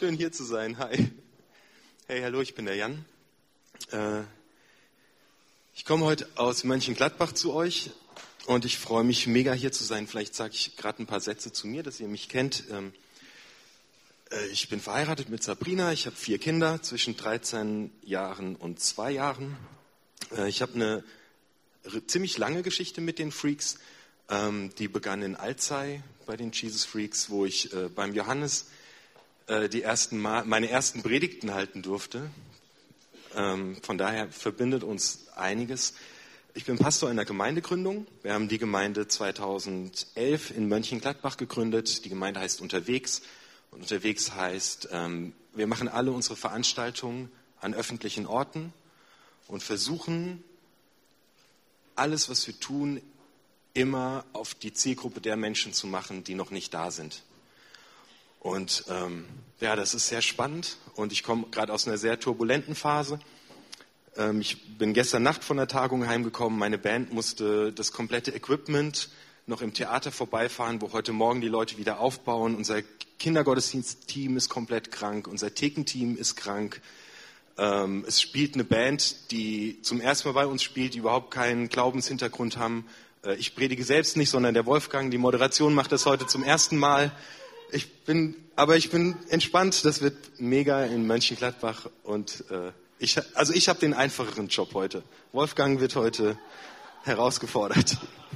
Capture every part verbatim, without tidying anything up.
schön hier zu sein. Hi. Hey, hallo, ich bin der Jan. Äh, ich komme heute aus Mönchengladbach zu euch und ich freue mich mega hier zu sein. Vielleicht sage ich gerade ein paar Sätze zu mir, dass ihr mich kennt. Ähm, äh, ich bin verheiratet mit Sabrina. Ich habe vier Kinder zwischen dreizehn Jahren und zwei Jahren. Äh, ich habe eine r- ziemlich lange Geschichte mit den Freaks. Ähm, die begann in Alzey bei den Jesus Freaks, wo ich äh, beim Johannes äh, die ersten Mal, meine ersten Predigten halten durfte. Ähm, von daher verbindet uns einiges. Ich bin Pastor in der Gemeindegründung. Wir haben die Gemeinde zweitausendelf in Mönchengladbach gegründet. Die Gemeinde heißt Unterwegs. Und Unterwegs heißt, ähm, wir machen alle unsere Veranstaltungen an öffentlichen Orten und versuchen, alles, was wir tun, immer auf die Zielgruppe der Menschen zu machen, die noch nicht da sind. Und ähm, ja, das ist sehr spannend und ich komme gerade aus einer sehr turbulenten Phase. Ähm, ich bin gestern Nacht von der Tagung heimgekommen. Meine Band musste das komplette Equipment noch im Theater vorbeifahren, wo heute Morgen die Leute wieder aufbauen. Unser Kindergottesdienst-Team ist komplett krank, unser Thekenteam ist krank. Ähm, es spielt eine Band, die zum ersten Mal bei uns spielt, die überhaupt keinen Glaubenshintergrund haben. Äh, ich predige selbst nicht, sondern der Wolfgang. Die Moderation macht das heute zum ersten Mal. Ich bin, aber ich bin entspannt. Das wird mega in Mönchengladbach und äh, ich, also ich habe den einfacheren Job heute. Wolfgang wird heute herausgefordert.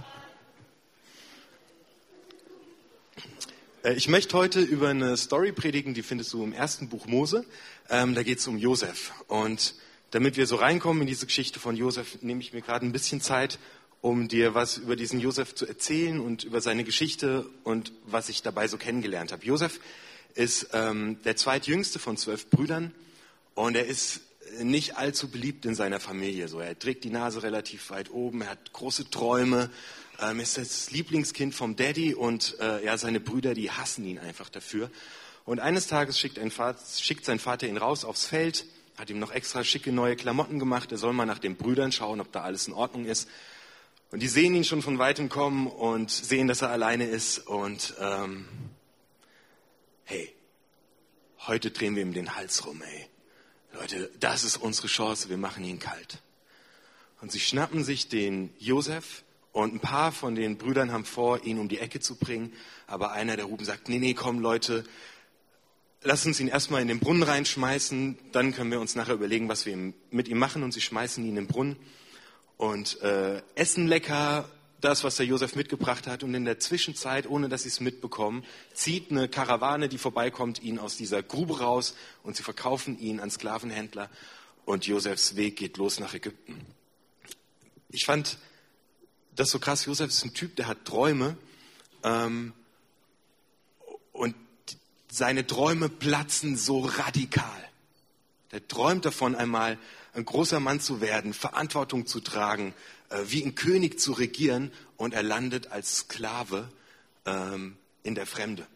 Äh, ich möchte heute über eine Story predigen, die findest du im ersten Buch Mose. Ähm, da geht es um Josef. Und damit wir so reinkommen in diese Geschichte von Josef, nehme ich mir gerade ein bisschen Zeit, um dir was über diesen Josef zu erzählen und über seine Geschichte und was ich dabei so kennengelernt habe. Josef ist ähm, der zweitjüngste von zwölf Brüdern und er ist nicht allzu beliebt in seiner Familie. So, er trägt die Nase relativ weit oben, er hat große Träume, ähm, ist das Lieblingskind vom Daddy und äh, ja, seine Brüder, die hassen ihn einfach dafür. Und eines Tages schickt, ein Vater, schickt sein Vater ihn raus aufs Feld, hat ihm noch extra schicke neue Klamotten gemacht, er soll mal nach den Brüdern schauen, ob da alles in Ordnung ist. Und die sehen ihn schon von Weitem kommen und sehen, dass er alleine ist. Und ähm, hey, heute drehen wir ihm den Hals rum, ey. Leute, das ist unsere Chance, wir machen ihn kalt. Und sie schnappen sich den Josef und ein paar von den Brüdern haben vor, ihn um die Ecke zu bringen. Aber einer der Ruben sagt, nee, nee, komm Leute, lass uns ihn erstmal in den Brunnen reinschmeißen. Dann können wir uns nachher überlegen, was wir mit ihm machen. Und sie schmeißen ihn in den Brunnen. Und äh, essen lecker das, was der Josef mitgebracht hat. Und in der Zwischenzeit, ohne dass sie es mitbekommen, zieht eine Karawane, die vorbeikommt, ihn aus dieser Grube raus und sie verkaufen ihn an Sklavenhändler. Und Josefs Weg geht los nach Ägypten. Ich fand das so krass. Josef ist ein Typ, der hat Träume ähm, und seine Träume platzen so radikal. Der träumt davon, einmal ein großer Mann zu werden, Verantwortung zu tragen, äh, wie ein König zu regieren und er landet als Sklave ähm, in der Fremde.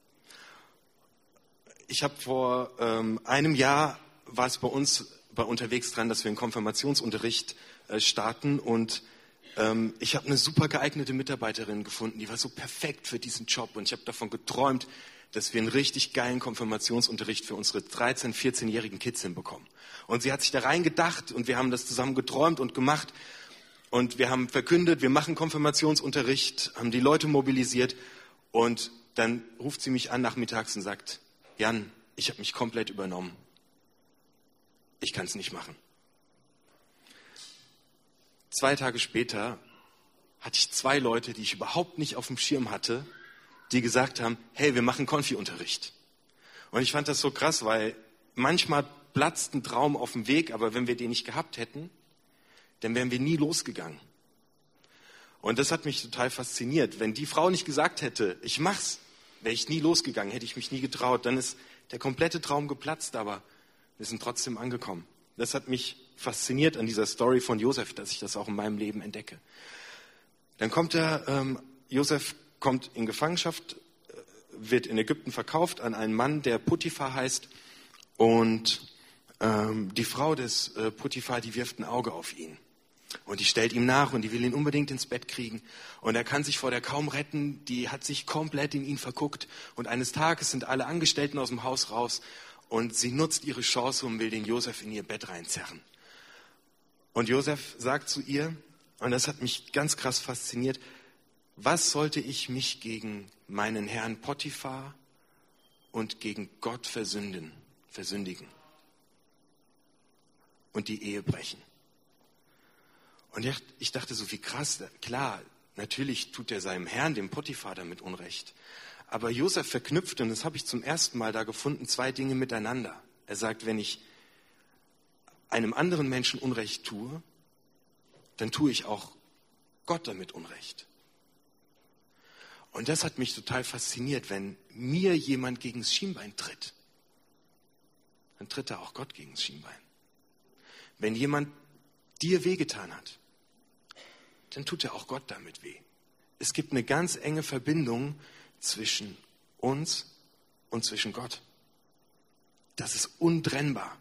Ich habe vor ähm, einem Jahr, war es bei uns bei Unterwegs dran, dass wir einen Konfirmationsunterricht äh, starten und ähm, ich habe eine super geeignete Mitarbeiterin gefunden, die war so perfekt für diesen Job und ich habe davon geträumt, dass wir einen richtig geilen Konfirmationsunterricht für unsere dreizehn-, vierzehnjährigen Kids hinbekommen. Und sie hat sich da reingedacht und wir haben das zusammen geträumt und gemacht. Und wir haben verkündet, wir machen Konfirmationsunterricht, haben die Leute mobilisiert. Und dann ruft sie mich an nachmittags und sagt, Jan, ich habe mich komplett übernommen. Ich kann es nicht machen. Zwei Tage später hatte ich zwei Leute, die ich überhaupt nicht auf dem Schirm hatte, die gesagt haben, hey, wir machen Konfi-Unterricht. Und ich fand das so krass, weil manchmal platzt ein Traum auf dem Weg, aber wenn wir den nicht gehabt hätten, dann wären wir nie losgegangen. Und das hat mich total fasziniert. Wenn die Frau nicht gesagt hätte, ich mach's, wäre ich nie losgegangen, hätte ich mich nie getraut. Dann ist der komplette Traum geplatzt, aber wir sind trotzdem angekommen. Das hat mich fasziniert an dieser Story von Josef, dass ich das auch in meinem Leben entdecke. Dann kommt er, ähm, Josef kommt in Gefangenschaft, wird in Ägypten verkauft an einen Mann, der Potiphar heißt. Und ähm, die Frau des äh, Potiphar, die wirft ein Auge auf ihn. Und die stellt ihm nach und die will ihn unbedingt ins Bett kriegen. Und er kann sich vor der kaum retten. Die hat sich komplett in ihn verguckt. Und eines Tages sind alle Angestellten aus dem Haus raus. Und sie nutzt ihre Chance und will den Josef in ihr Bett reinzerren. Und Josef sagt zu ihr, und das hat mich ganz krass fasziniert, was sollte ich mich gegen meinen Herrn Potiphar und gegen Gott versünden, versündigen und die Ehe brechen? Und ich dachte so, wie krass, klar, natürlich tut er seinem Herrn, dem Potiphar, damit Unrecht. Aber Josef verknüpft, und das habe ich zum ersten Mal da gefunden, zwei Dinge miteinander. Er sagt, wenn ich einem anderen Menschen Unrecht tue, dann tue ich auch Gott damit Unrecht. Und das hat mich total fasziniert, wenn mir jemand gegen das Schienbein tritt, dann tritt er auch Gott gegen das Schienbein. Wenn jemand dir wehgetan hat, dann tut er auch Gott damit weh. Es gibt eine ganz enge Verbindung zwischen uns und zwischen Gott. Das ist untrennbar.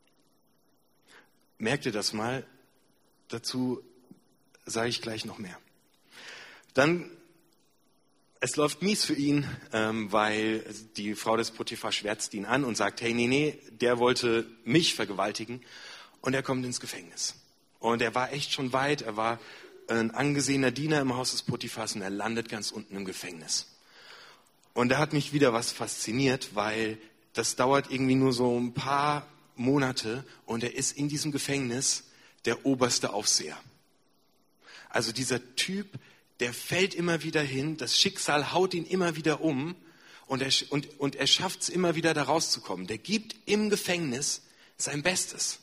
Merkt ihr das mal? Dazu sage ich gleich noch mehr. Dann, es läuft mies für ihn, ähm, weil die Frau des Potiphar schwärzt ihn an und sagt, hey, nee, nee, der wollte mich vergewaltigen. Und er kommt ins Gefängnis. Und er war echt schon weit, er war ein angesehener Diener im Haus des Potiphars und er landet ganz unten im Gefängnis. Und da hat mich wieder was fasziniert, weil das dauert irgendwie nur so ein paar Monate und er ist in diesem Gefängnis der oberste Aufseher. Also dieser Typ, der fällt immer wieder hin, das Schicksal haut ihn immer wieder um und er, und, und er schafft es immer wieder da rauszukommen. Der gibt im Gefängnis sein Bestes.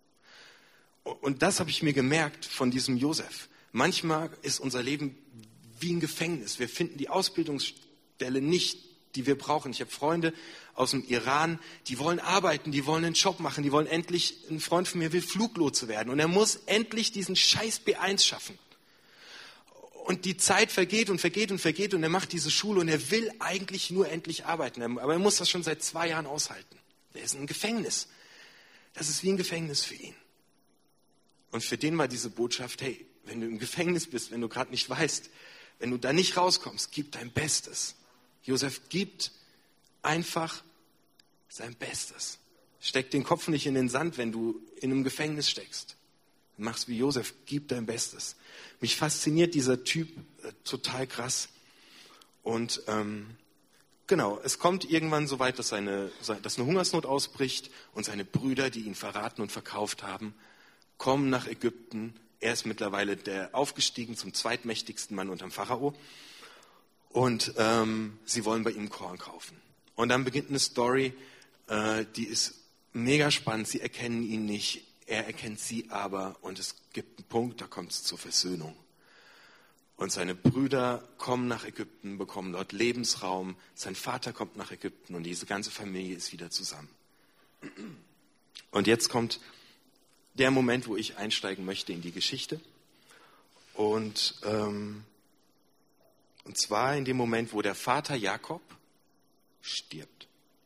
Und das habe ich mir gemerkt von diesem Josef. Manchmal ist unser Leben wie ein Gefängnis. Wir finden die Ausbildungsstelle nicht, die wir brauchen. Ich habe Freunde aus dem Iran, die wollen arbeiten, die wollen einen Job machen, die wollen endlich, ein Freund von mir will Fluglotse werden und er muss endlich diesen scheiß B eins schaffen. Und die Zeit vergeht und vergeht und vergeht und er macht diese Schule und er will eigentlich nur endlich arbeiten. Aber er muss das schon seit zwei Jahren aushalten. Er ist in einem Gefängnis. Das ist wie ein Gefängnis für ihn. Und für den war diese Botschaft, hey, wenn du im Gefängnis bist, wenn du gerade nicht weißt, wenn du da nicht rauskommst, gib dein Bestes. Josef gibt einfach sein Bestes. Steck den Kopf nicht in den Sand, wenn du in einem Gefängnis steckst. Mach's wie Josef, gib dein Bestes. Mich fasziniert dieser Typ äh, total krass. Und ähm, genau, es kommt irgendwann so weit, dass, seine, dass eine Hungersnot ausbricht und seine Brüder, die ihn verraten und verkauft haben, kommen nach Ägypten. Er ist mittlerweile der aufgestiegen zum zweitmächtigsten Mann unterm Pharao. Und ähm, sie wollen bei ihm Korn kaufen. Und dann beginnt eine Story, äh, die ist mega spannend. Sie erkennen ihn nicht, er erkennt sie aber. Und es gibt einen Punkt, da kommt es zur Versöhnung. Und seine Brüder kommen nach Ägypten, bekommen dort Lebensraum. Sein Vater kommt nach Ägypten und diese ganze Familie ist wieder zusammen. Und jetzt kommt der Moment, wo ich einsteigen möchte in die Geschichte. Und, ähm, und zwar in dem Moment, wo der Vater Jakob stirbt.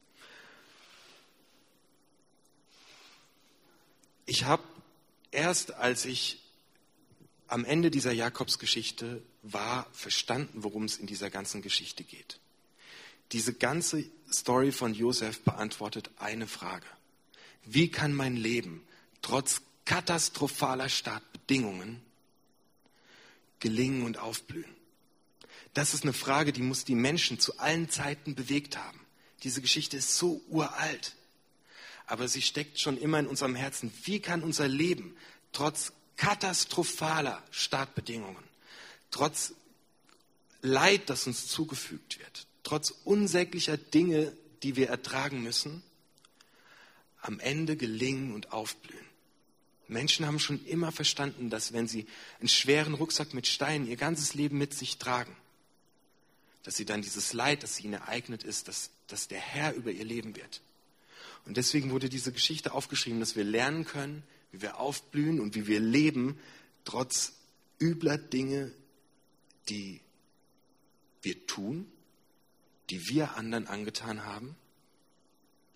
Ich habe erst, als ich am Ende dieser Jakobsgeschichte war, verstanden, worum es in dieser ganzen Geschichte geht. Diese ganze Story von Josef beantwortet eine Frage. Wie kann mein Leben trotz katastrophaler Startbedingungen gelingen und aufblühen? Das ist eine Frage, die muss die Menschen zu allen Zeiten bewegt haben. Diese Geschichte ist so uralt, aber sie steckt schon immer in unserem Herzen. Wie kann unser Leben trotz katastrophaler Startbedingungen, trotz Leid, das uns zugefügt wird, trotz unsäglicher Dinge, die wir ertragen müssen, am Ende gelingen und aufblühen? Menschen haben schon immer verstanden, dass wenn sie einen schweren Rucksack mit Steinen ihr ganzes Leben mit sich tragen, dass sie dann dieses Leid, das ihnen ereignet ist, dass, dass der Herr über ihr Leben wird. Und deswegen wurde diese Geschichte aufgeschrieben, dass wir lernen können, wie wir aufblühen und wie wir leben, trotz übler Dinge, die wir tun, die wir anderen angetan haben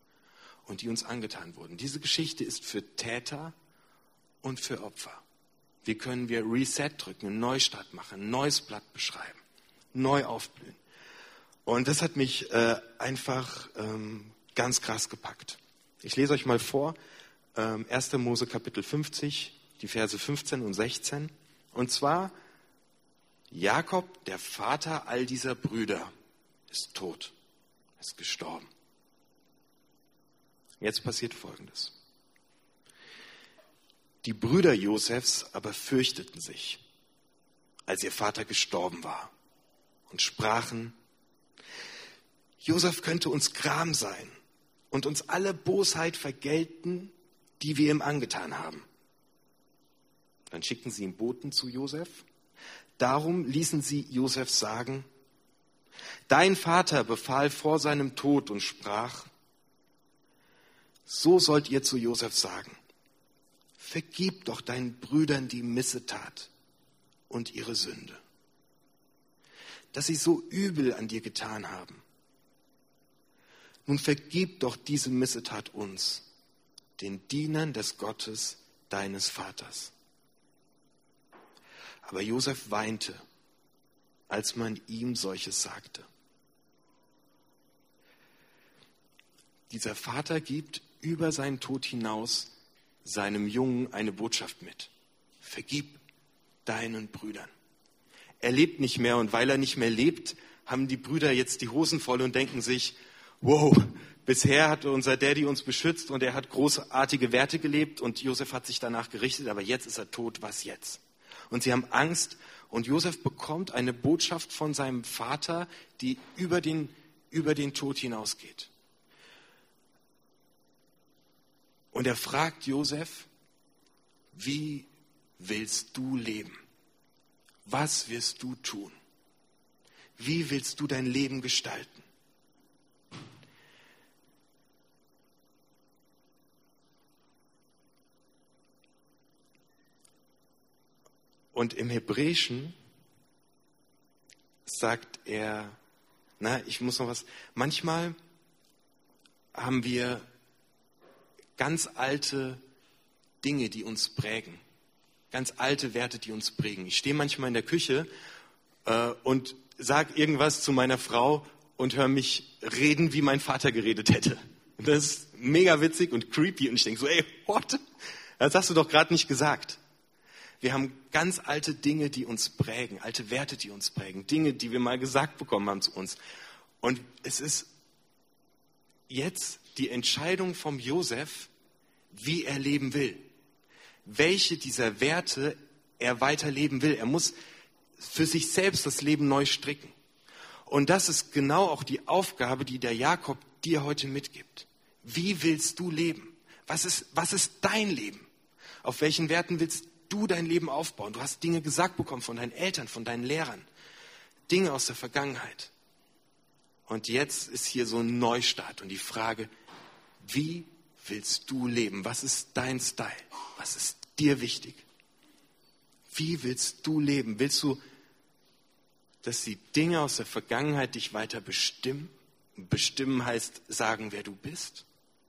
und die uns angetan wurden. Diese Geschichte ist für Täter und für Opfer. Wie können wir Reset drücken, einen Neustart machen, ein neues Blatt beschreiben, neu aufblühen. Und das hat mich äh, einfach ähm, ganz krass gepackt. Ich lese euch mal vor, ähm, erster Mose Kapitel fünfzig, die Verse fünfzehn und sechzehn. Und zwar, Jakob, der Vater all dieser Brüder, ist tot, ist gestorben. Jetzt passiert Folgendes. Die Brüder Josefs aber fürchteten sich, als ihr Vater gestorben war, und sprachen, Josef könnte uns Gram sein und uns alle Bosheit vergelten, die wir ihm angetan haben. Dann schickten sie ihm Boten zu Josef. Darum ließen sie Josef sagen, dein Vater befahl vor seinem Tod und sprach, so sollt ihr zu Josef sagen, vergib doch deinen Brüdern die Missetat und ihre Sünde, dass sie so übel an dir getan haben. Nun vergib doch diese Missetat uns, den Dienern des Gottes deines Vaters. Aber Josef weinte, als man ihm solches sagte. Dieser Vater gibt über seinen Tod hinaus seinem Jungen eine Botschaft mit. Vergib deinen Brüdern. Er lebt nicht mehr und weil er nicht mehr lebt, haben die Brüder jetzt die Hosen voll und denken sich, wow, bisher hat unser Daddy uns beschützt und er hat großartige Werte gelebt und Josef hat sich danach gerichtet, aber jetzt ist er tot, was jetzt? Und sie haben Angst und Josef bekommt eine Botschaft von seinem Vater, die über den, über den Tod hinausgeht. Und er fragt Josef, wie willst du leben? Was wirst du tun? Wie willst du dein Leben gestalten? Und im Hebräischen sagt er, na, ich muss noch was, manchmal haben wir ganz alte Dinge, die uns prägen. Ganz alte Werte, die uns prägen. Ich stehe manchmal in der Küche äh, und sage irgendwas zu meiner Frau und höre mich reden, wie mein Vater geredet hätte. Und das ist mega witzig und creepy. Und ich denke so, ey, what? Das hast du doch gerade nicht gesagt. Wir haben ganz alte Dinge, die uns prägen, alte Werte, die uns prägen, Dinge, die wir mal gesagt bekommen haben zu uns. Und es ist jetzt die Entscheidung vom Josef, wie er leben will. Welche dieser Werte er weiterleben will. Er muss für sich selbst das Leben neu stricken. Und das ist genau auch die Aufgabe, die der Jakob dir heute mitgibt. Wie willst du leben? Was ist, was ist dein Leben? Auf welchen Werten willst du dein Leben aufbauen? Du hast Dinge gesagt bekommen von deinen Eltern, von deinen Lehrern. Dinge aus der Vergangenheit. Und jetzt ist hier so ein Neustart und die Frage, wie willst du leben? Was ist dein Style? Was ist dir wichtig? Wie willst du leben? Willst du, dass die Dinge aus der Vergangenheit dich weiter bestimmen? Bestimmen heißt sagen, wer du bist.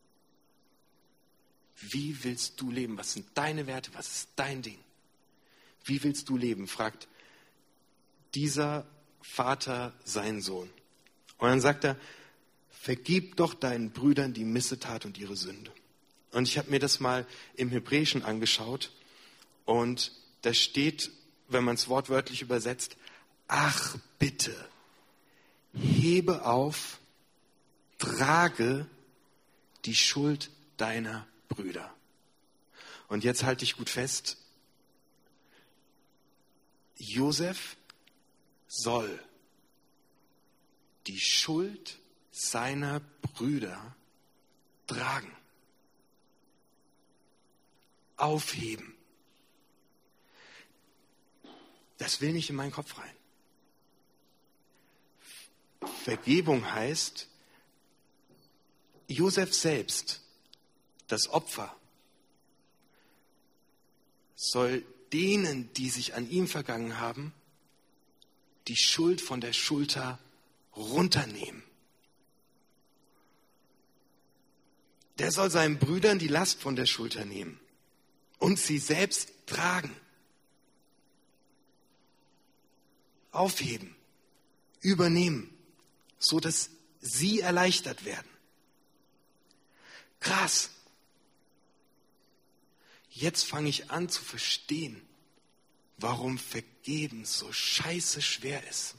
Wie willst du leben? Was sind deine Werte? Was ist dein Ding? Wie willst du leben? Fragt dieser Vater seinen Sohn. Und dann sagt er, vergib doch deinen Brüdern die Missetat und ihre Sünde. Und ich habe mir das mal im Hebräischen angeschaut und da steht, wenn man es wortwörtlich übersetzt, ach bitte, hebe auf, trage die Schuld deiner Brüder. Und jetzt halte ich gut fest, Josef soll die Schuld seiner Brüder tragen, aufheben. Das will nicht in meinen Kopf rein. Vergebung heißt, Josef selbst, das Opfer, soll denen, die sich an ihm vergangen haben, die Schuld von der Schulter runternehmen. Der soll seinen Brüdern die Last von der Schulter nehmen und sie selbst tragen. aufheben, übernehmen, so dass sie erleichtert werden. Krass. Jetzt fange ich an zu verstehen, warum Vergeben so scheiße schwer ist.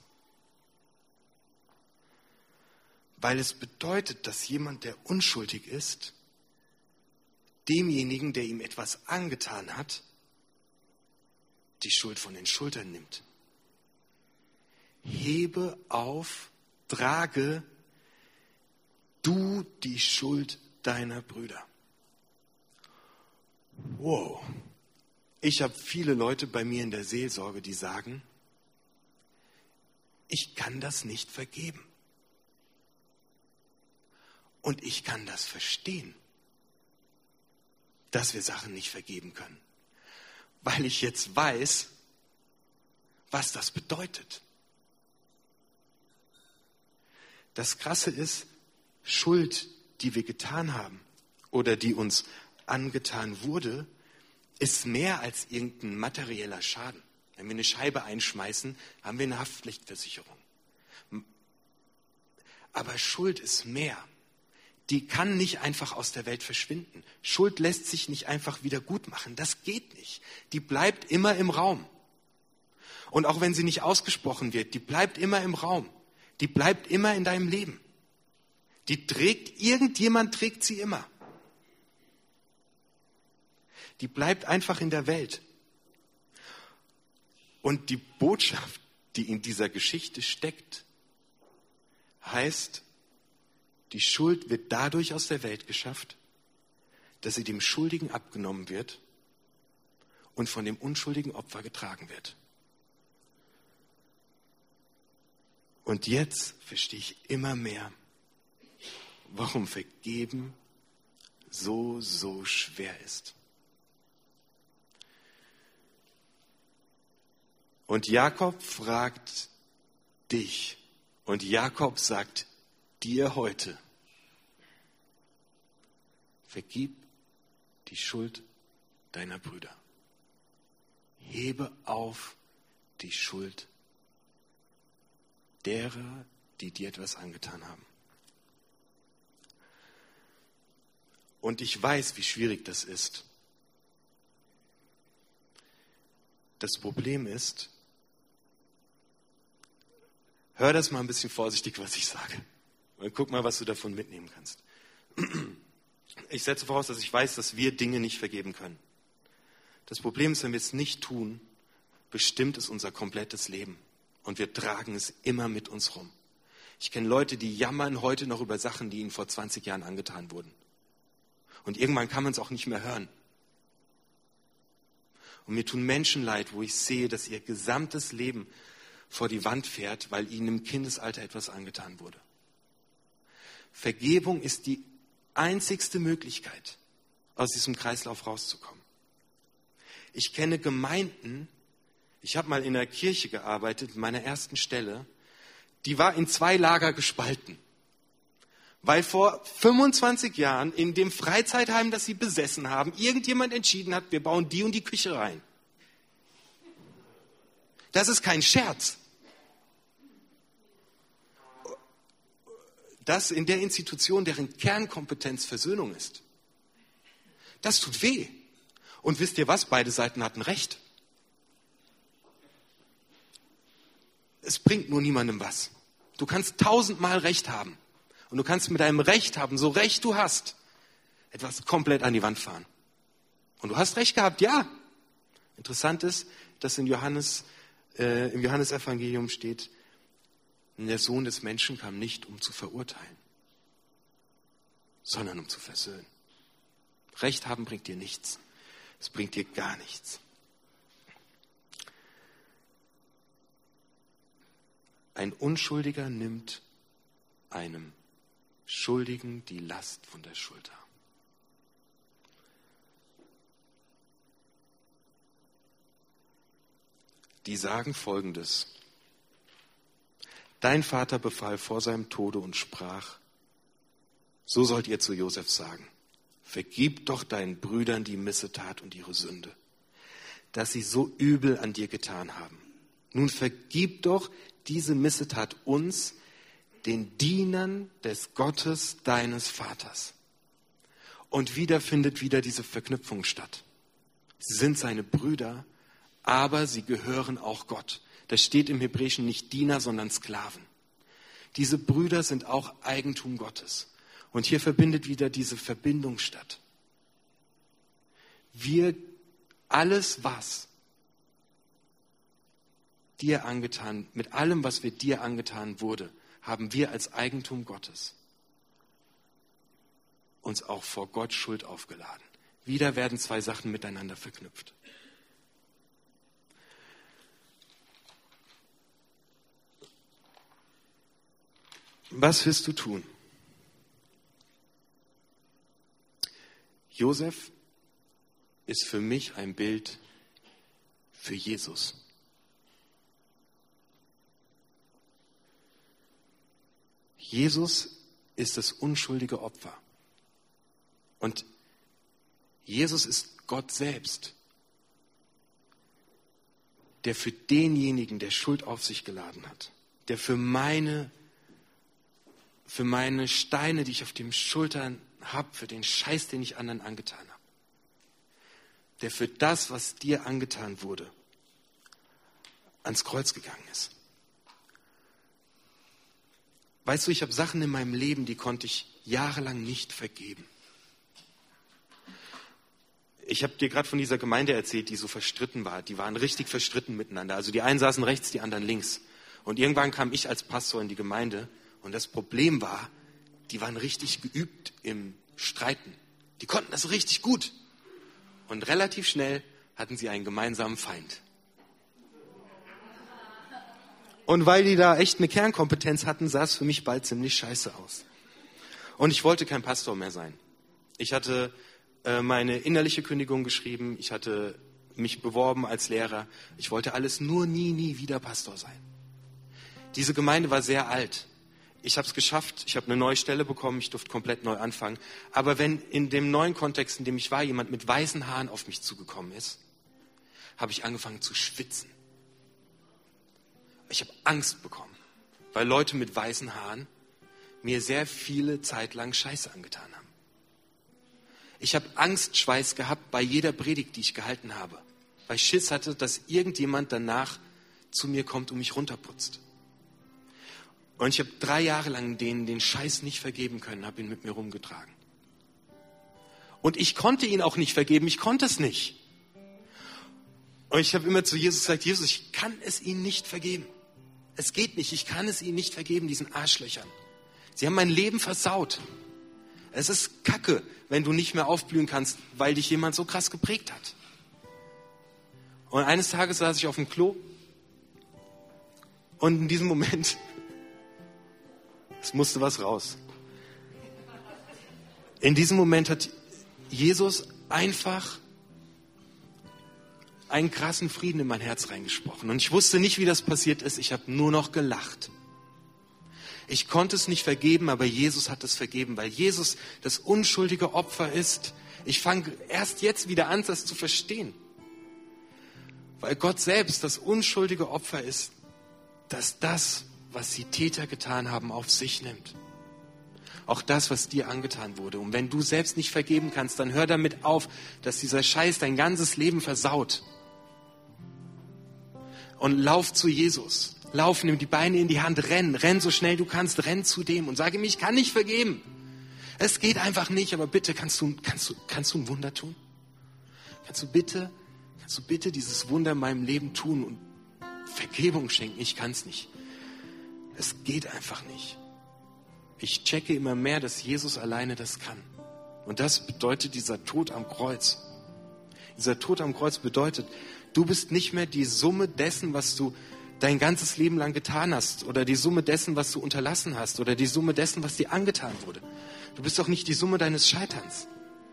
Weil es bedeutet, dass jemand, der unschuldig ist, demjenigen, der ihm etwas angetan hat, die Schuld von den Schultern nimmt. Hebe auf, trage du die Schuld deiner Brüder. Wow. Ich habe viele Leute bei mir in der Seelsorge, die sagen, ich kann das nicht vergeben. Und ich kann das verstehen, dass wir Sachen nicht vergeben können. Weil ich jetzt weiß, was das bedeutet. Das Krasse ist, Schuld, die wir getan haben oder die uns angetan wurde, ist mehr als irgendein materieller Schaden. Wenn wir eine Scheibe einschmeißen, haben wir eine Haftpflichtversicherung. Aber Schuld ist mehr. Die kann nicht einfach aus der Welt verschwinden. Schuld lässt sich nicht einfach wieder gut machen. Das geht nicht. Die bleibt immer im Raum. Und auch wenn sie nicht ausgesprochen wird, die bleibt immer im Raum. Die bleibt immer in deinem Leben. Die trägt, irgendjemand trägt sie immer. Die bleibt einfach in der Welt. Und die Botschaft, die in dieser Geschichte steckt, heißt, die Schuld wird dadurch aus der Welt geschafft, dass sie dem Schuldigen abgenommen wird und von dem unschuldigen Opfer getragen wird. Und jetzt verstehe ich immer mehr, warum Vergeben so, so schwer ist. Und Jakob fragt dich und Jakob sagt dir heute, vergib die Schuld deiner Brüder. Hebe auf die Schuld derer, die dir etwas angetan haben. Und ich weiß, wie schwierig das ist. Das Problem ist, hör das mal ein bisschen vorsichtig, was ich sage. Und guck mal, was du davon mitnehmen kannst. Ich setze voraus, dass ich weiß, dass wir Dinge nicht vergeben können. Das Problem ist, wenn wir es nicht tun, bestimmt es unser komplettes Leben. Und wir tragen es immer mit uns rum. Ich kenne Leute, die jammern heute noch über Sachen, die ihnen vor zwanzig Jahren angetan wurden. Und irgendwann kann man es auch nicht mehr hören. Und mir tun Menschen leid, wo ich sehe, dass ihr gesamtes Leben vor die Wand fährt, weil ihnen im Kindesalter etwas angetan wurde. Vergebung ist die einzigste Möglichkeit, aus diesem Kreislauf rauszukommen. Ich kenne Gemeinden, ich habe mal in einer Kirche gearbeitet, in meiner ersten Stelle, die war in zwei Lager gespalten. Weil vor fünfundzwanzig Jahren in dem Freizeitheim, das sie besessen haben, irgendjemand entschieden hat, wir bauen die und die Küche rein. Das ist kein Scherz. Das in der Institution, deren Kernkompetenz Versöhnung ist. Das tut weh. Und wisst ihr was? Beide Seiten hatten recht. Es bringt nur niemandem was. Du kannst tausendmal Recht haben. Und du kannst mit deinem Recht haben, so Recht du hast, etwas komplett an die Wand fahren. Und du hast Recht gehabt, ja. Interessant ist, dass in Johannes, äh, im Johannesevangelium steht, der Sohn des Menschen kam nicht, um zu verurteilen, sondern um zu versöhnen. Recht haben bringt dir nichts. Es bringt dir gar nichts. Ein Unschuldiger nimmt einem Schuldigen die Last von der Schulter. Die sagen Folgendes. Dein Vater befahl vor seinem Tode und sprach, so sollt ihr zu Josef sagen, vergib doch deinen Brüdern die Missetat und ihre Sünde, dass sie so übel an dir getan haben. Nun vergib doch diese Missetat uns, den Dienern des Gottes deines Vaters. Und wieder findet wieder diese Verknüpfung statt. Sie sind seine Brüder, aber sie gehören auch Gott. Das steht im Hebräischen nicht Diener, sondern Sklaven. Diese Brüder sind auch Eigentum Gottes. Und hier verbindet wieder diese Verbindung statt. Wir, alles was dir angetan, mit allem, was wir dir angetan wurde, haben wir als Eigentum Gottes uns auch vor Gott Schuld aufgeladen. Wieder werden zwei Sachen miteinander verknüpft. Was wirst du tun? Josef ist für mich ein Bild für Jesus. Jesus ist das unschuldige Opfer. Und Jesus ist Gott selbst, der für denjenigen, der Schuld auf sich geladen hat, der für meine, für meine Steine, die ich auf den Schultern habe, für den Scheiß, den ich anderen angetan habe, der für das, was dir angetan wurde, ans Kreuz gegangen ist. Weißt du, ich habe Sachen in meinem Leben, die konnte ich jahrelang nicht vergeben. Ich habe dir gerade von dieser Gemeinde erzählt, die so verstritten war. Die waren richtig verstritten miteinander. Also die einen saßen rechts, die anderen links. Und irgendwann kam ich als Pastor in die Gemeinde. Und das Problem war, die waren richtig geübt im Streiten. Die konnten das richtig gut. Und relativ schnell hatten sie einen gemeinsamen Feind. Und weil die da echt eine Kernkompetenz hatten, sah es für mich bald ziemlich scheiße aus. Und ich wollte kein Pastor mehr sein. Ich hatte äh, meine innerliche Kündigung geschrieben. Ich hatte mich beworben als Lehrer. Ich wollte alles nur nie, nie wieder Pastor sein. Diese Gemeinde war sehr alt. Ich habe es geschafft. Ich habe eine neue Stelle bekommen. Ich durfte komplett neu anfangen. Aber wenn in dem neuen Kontext, in dem ich war, jemand mit weißen Haaren auf mich zugekommen ist, habe ich angefangen zu schwitzen. Ich habe Angst bekommen, weil Leute mit weißen Haaren mir sehr viele Zeit lang Scheiße angetan haben. Ich habe Angstschweiß gehabt bei jeder Predigt, die ich gehalten habe, weil ich Schiss hatte, dass irgendjemand danach zu mir kommt und mich runterputzt. Und ich habe drei Jahre lang denen den Scheiß nicht vergeben können, habe ihn mit mir rumgetragen. Und ich konnte ihn auch nicht vergeben, ich konnte es nicht. Und ich habe immer zu Jesus gesagt, Jesus, ich kann es ihnen nicht vergeben. Es geht nicht, ich kann es ihnen nicht vergeben, diesen Arschlöchern. Sie haben mein Leben versaut. Es ist Kacke, wenn du nicht mehr aufblühen kannst, weil dich jemand so krass geprägt hat. Und eines Tages saß ich auf dem Klo und in diesem Moment, es musste was raus. In diesem Moment hat Jesus einfach einen krassen Frieden in mein Herz reingesprochen. Und ich wusste nicht, wie das passiert ist. Ich habe nur noch gelacht. Ich konnte es nicht vergeben, aber Jesus hat es vergeben, weil Jesus das unschuldige Opfer ist. Ich fange erst jetzt wieder an, das zu verstehen. Weil Gott selbst das unschuldige Opfer ist, das das, was die Täter getan haben, auf sich nimmt. Auch das, was dir angetan wurde. Und wenn du selbst nicht vergeben kannst, dann hör damit auf, dass dieser Scheiß dein ganzes Leben versaut. Und lauf zu Jesus. Lauf, nimm die Beine in die Hand, renn. Renn so schnell du kannst, renn zu dem und sage ihm, ich kann nicht vergeben. Es geht einfach nicht, aber bitte, kannst du, kannst du, kannst du ein Wunder tun? Kannst du bitte, kannst du bitte dieses Wunder in meinem Leben tun und Vergebung schenken? Ich kann es nicht. Es geht einfach nicht. Ich checke immer mehr, dass Jesus alleine das kann. Und das bedeutet dieser Tod am Kreuz. Dieser Tod am Kreuz bedeutet, du bist nicht mehr die Summe dessen, was du dein ganzes Leben lang getan hast oder die Summe dessen, was du unterlassen hast oder die Summe dessen, was dir angetan wurde. Du bist doch nicht die Summe deines Scheiterns.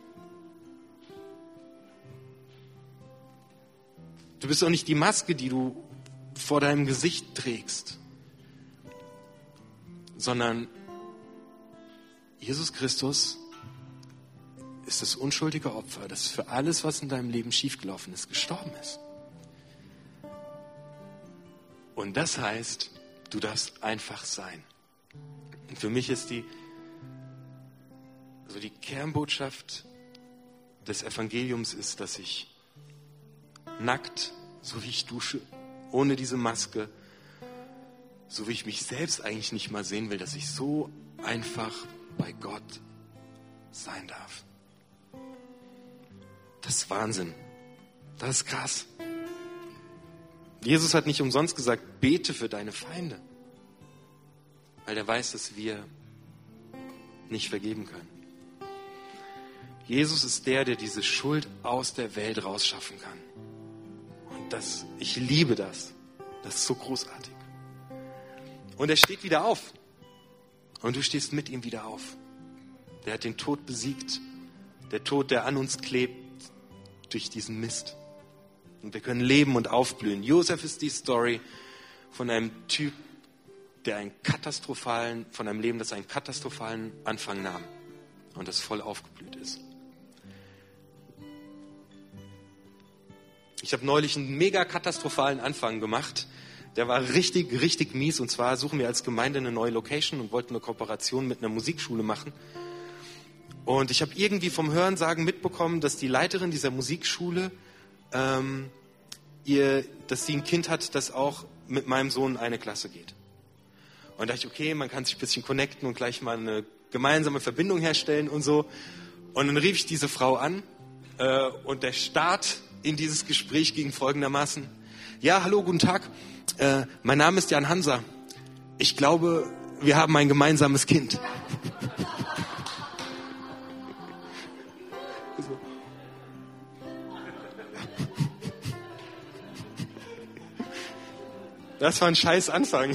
Du bist auch nicht die Maske, die du vor deinem Gesicht trägst, sondern Jesus Christus ist das unschuldige Opfer, das für alles, was in deinem Leben schiefgelaufen ist, gestorben ist. Und das heißt, du darfst einfach sein. Und für mich ist die, also die Kernbotschaft des Evangeliums ist, dass ich nackt, so wie ich dusche, ohne diese Maske, so wie ich mich selbst eigentlich nicht mal sehen will, dass ich so einfach bei Gott sein darf. Das ist Wahnsinn. Das ist krass. Jesus hat nicht umsonst gesagt, bete für deine Feinde. Weil er weiß, dass wir nicht vergeben können. Jesus ist der, der diese Schuld aus der Welt rausschaffen kann. Und das, ich liebe das. Das ist so großartig. Und er steht wieder auf. Und du stehst mit ihm wieder auf. Der hat den Tod besiegt. Der Tod, der an uns klebt durch diesen Mist. Und wir können leben und aufblühen. Josef ist die Story von einem Typ, der einen katastrophalen, von einem Leben, das einen katastrophalen Anfang nahm und das voll aufgeblüht ist. Ich habe neulich einen mega katastrophalen Anfang gemacht. Der war richtig, richtig mies. Und zwar suchen wir als Gemeinde eine neue Location und wollten eine Kooperation mit einer Musikschule machen. Und ich habe irgendwie vom Hörensagen mitbekommen, dass die Leiterin dieser Musikschule, ähm, ihr, dass sie ein Kind hat, das auch mit meinem Sohn in eine Klasse geht. Und da dachte ich, okay, man kann sich ein bisschen connecten und gleich mal eine gemeinsame Verbindung herstellen und so. Und dann rief ich diese Frau an äh, und der Start in dieses Gespräch ging folgendermaßen. Ja, hallo, guten Tag. Äh, mein Name ist Jan Hansa. Ich glaube, wir haben ein gemeinsames Kind. Das war ein scheiß Anfang.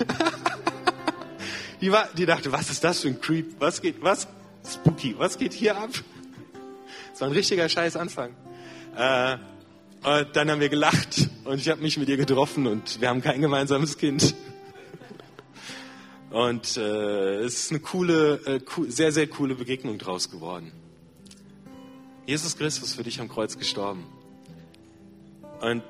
Die, war, die dachte, was ist das für ein Creep? Was geht, was? Spooky, was geht hier ab? Das war ein richtiger scheiß Anfang. Äh, und dann haben wir gelacht und ich habe mich mit ihr getroffen und wir haben kein gemeinsames Kind. Und äh, es ist eine coole, äh, co- sehr, sehr coole Begegnung draus geworden. Jesus Christus ist für dich am Kreuz gestorben. Und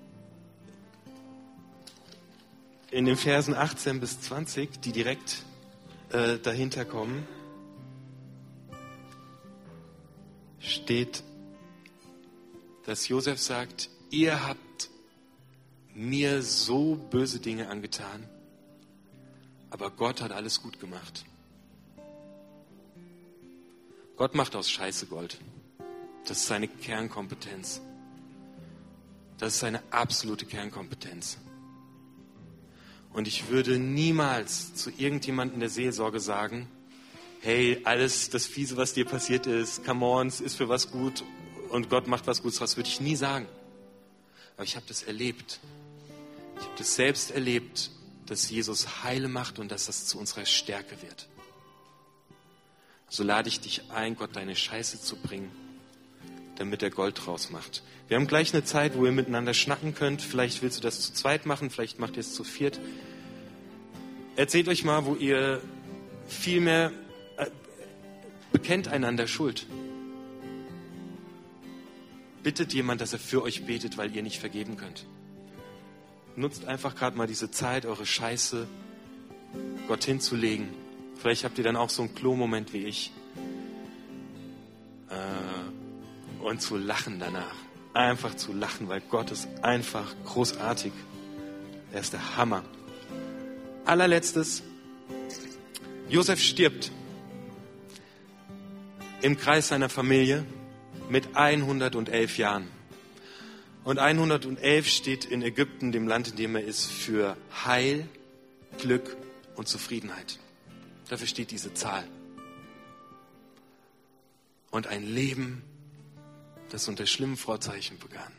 in den Versen achtzehn bis zwanzig, die direkt äh, dahinter kommen, steht, dass Josef sagt, ihr habt mir so böse Dinge angetan, aber Gott hat alles gut gemacht. Gott macht aus Scheiße Gold. Das ist seine Kernkompetenz. Das ist seine absolute Kernkompetenz. Und ich würde niemals zu irgendjemandem der Seelsorge sagen, hey, alles das Fiese, was dir passiert ist, come on, es ist für was gut und Gott macht was Gutes. Das würde ich nie sagen. Aber ich habe das erlebt. Ich habe das selbst erlebt, dass Jesus Heile macht und dass das zu unserer Stärke wird. So lade ich dich ein, Gott deine Scheiße zu bringen, damit er Gold draus macht. Wir haben gleich eine Zeit, wo ihr miteinander schnacken könnt. Vielleicht willst du das zu zweit machen, vielleicht macht ihr es zu viert. Erzählt euch mal, wo ihr viel mehr äh, bekennt einander Schuld. Bittet jemand, dass er für euch betet, weil ihr nicht vergeben könnt. Nutzt einfach gerade mal diese Zeit, eure Scheiße Gott hinzulegen. Vielleicht habt ihr dann auch so einen Klo-Moment wie ich. Äh, und zu lachen danach. Einfach zu lachen, weil Gott ist einfach großartig. Er ist der Hammer. Allerletztes. Josef stirbt im Kreis seiner Familie mit hundertelf Jahren. Und hundertelf steht in Ägypten, dem Land, in dem er ist, für Heil, Glück und Zufriedenheit. Dafür steht diese Zahl. Und ein Leben, das unter schlimmen Vorzeichen begann,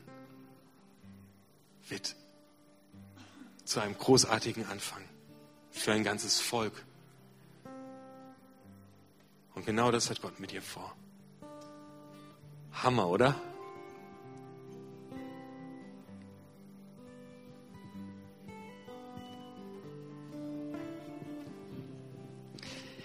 wird zu einem großartigen Anfang für ein ganzes Volk. Und genau das hat Gott mit dir vor. Hammer, oder?